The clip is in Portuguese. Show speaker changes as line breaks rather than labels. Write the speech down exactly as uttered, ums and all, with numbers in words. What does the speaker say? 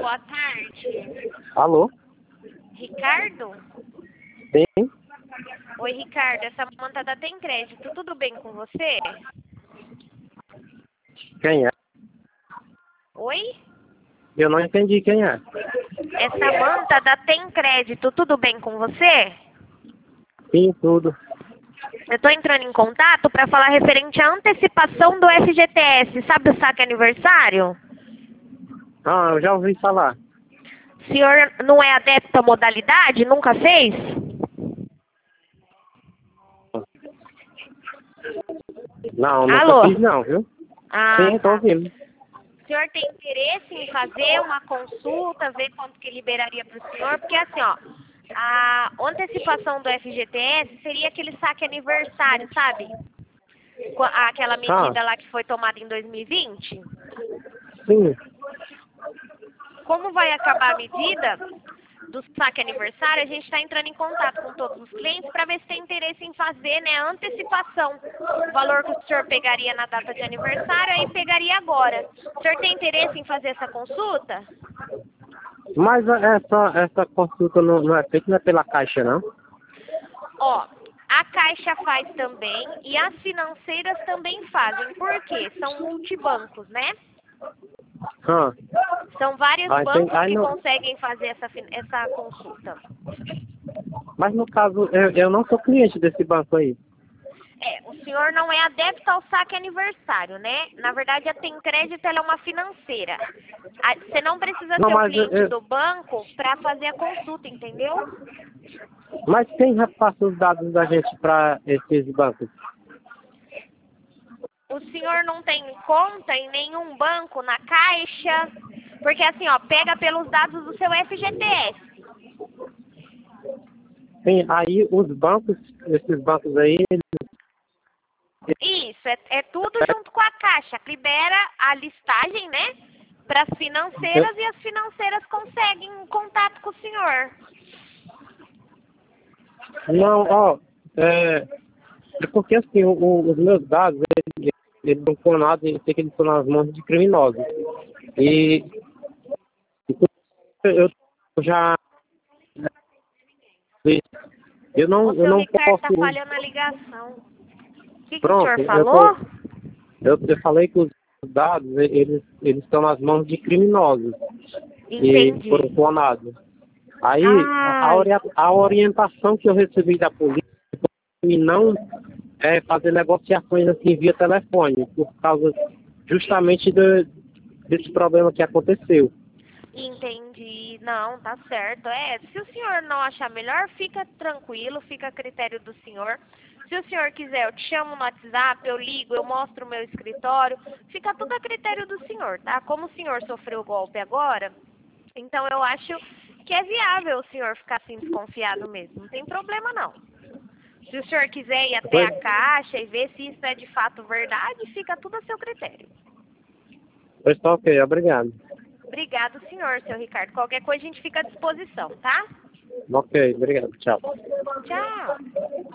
boa tarde.
Alô?
Ricardo?
Sim?
Oi, Ricardo, essa montada tem crédito, tudo bem com você?
Quem é?
Oi?
Eu não entendi quem é.
Essa manta da Tem Crédito, tudo bem com você?
Sim, tudo.
Eu estou entrando em contato para falar referente à antecipação do F G T S. Sabe o saque aniversário?
Ah, eu já ouvi falar.
O senhor não é adepto à modalidade? Nunca fez?
Não, nunca
Alô?
fiz não, viu?
Ah,
Sim, tô
tá.
ouvindo.
O senhor tem interesse em fazer uma consulta, ver quanto que liberaria para o senhor? Porque assim, ó, a antecipação do F G T S seria aquele saque aniversário, sabe? Qua- Aquela
Ah,
medida lá que foi tomada em dois mil e vinte.
sim.
Como vai acabar a medida do saque aniversário, a gente está entrando em contato com todos os clientes para ver se tem interesse em fazer, né, a antecipação. O valor que o senhor pegaria na data de aniversário, aí pegaria agora. O senhor tem interesse em fazer essa consulta?
Mas essa, essa consulta não, não é feita não é pela Caixa, não?
Ó, a Caixa faz também e as financeiras também fazem. Por quê? São multibancos, né?
Ah,
São vários
ah entendi.
bancos
Aí
que
não...
conseguem fazer essa, fin- essa consulta.
Mas no caso, eu, eu não sou cliente desse banco aí.
É, o senhor não é adepto ao saque aniversário, né? Na verdade, a Tem Crédito ela é uma financeira. A- Você não precisa
Não,
ser o
mas, eu,
cliente
eu-
do banco para fazer a consulta, entendeu?
mas quem repassa os dados da gente para esses bancos?
O senhor não tem conta em nenhum banco, na Caixa, porque assim, ó, pega pelos dados do seu F G T S.
Sim, aí os bancos, esses bancos aí,
Isso, é, é tudo junto com a Caixa. Libera a listagem, né? Para as
eles...
financeiras e as financeiras conseguem contato com o senhor.
Não, ó, é, é porque assim, o- o- os meus dados, eles, eles são clonados, eu sei que eles estão nas mãos de criminosos. E eu já, eu não,
O
eu
seu
não
Ricardo
posso,
tá falhando a ligação. O que, que o
pronto,
senhor
eu tô,
falou?
eu, eu falei que os dados, eles, eles estão nas mãos de criminosos e foram
Entendi.
clonados. Aí, a, a
Ai,
ori- a orientação que eu recebi da polícia e não é, fazer negociações assim via telefone, por causa justamente do, desse problema que aconteceu.
entendi. Não, tá certo. É, se o senhor não achar melhor, fica tranquilo, fica a critério do senhor. Se o senhor quiser, eu te chamo no WhatsApp, eu ligo, eu mostro o meu escritório. Fica tudo a critério do senhor, tá? Como o senhor sofreu o golpe agora, então eu acho que é viável o senhor ficar assim desconfiado mesmo. Não tem problema não. Se o senhor quiser ir até
Pois,
a Caixa e ver se isso é de fato verdade, fica tudo a seu critério.
pois tá ok, obrigado.
Obrigado, senhor, seu Ricardo. Qualquer coisa a gente fica à disposição, tá?
Ok, obrigado, tchau.
Tchau.